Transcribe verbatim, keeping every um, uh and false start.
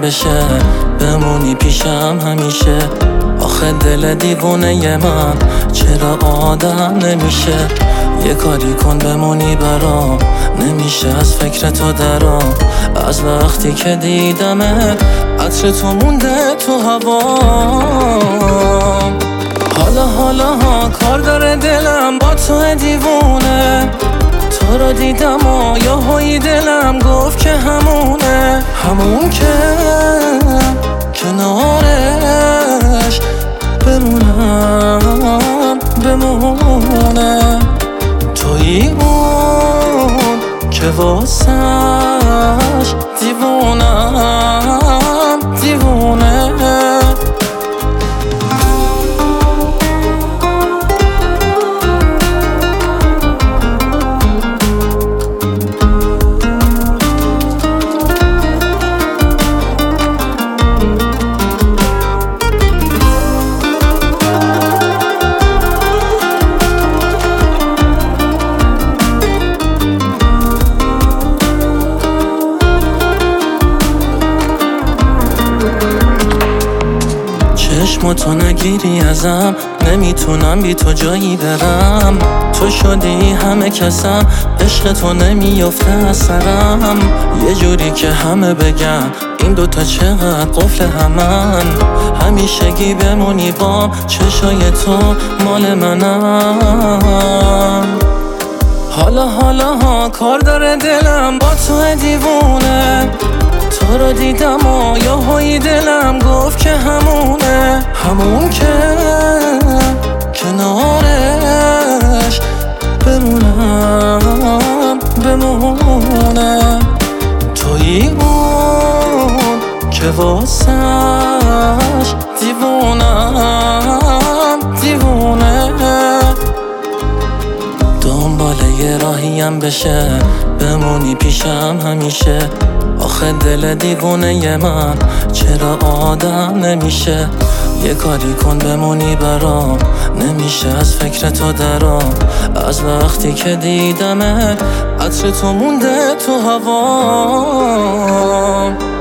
بشه، بمونی پیشم همیشه. آخه دل دیوونه من چرا آدم نمیشه؟ یه کاری کن بمونی برام، نمیشه از فکر تو درام. از وقتی که دیدمه عطر تو مونده تو هوام. حالا حالا ها کار داره دلم با تو دیوونه، تو رو دیدم و یاهویی دلم گفت که همونه، همون که کنارش بمونم بمونه. تویی اون که واسش دیوونم دیوونه. چشم تو نگیری ازم، نمیتونم بی تو جایی برم. تو شدی همه کسم، عشق تو نمیافته از سرم. یه جوری که همه بگن این دوتا چقدر قفل همن. همیشگی بمونی بام، چشای تو مال منم. حالا حالا ها کار داره دلم با تو دیوونه، تو رو دیدم و یاهویی دلم گفت که همونه، همون که کنارش بمونم بمونه. تویی اون که واسش دیوونم دیوونه. دنبال یه راهیم بشه، بمونی پیشم همیشه. آخه دل دیوونه من چرا آدم نمیشه؟ یه کاری کن بمونی برام، نمیشه از فکر تو درام. از وقتی که دیدمه عطر تو مونده تو هوام.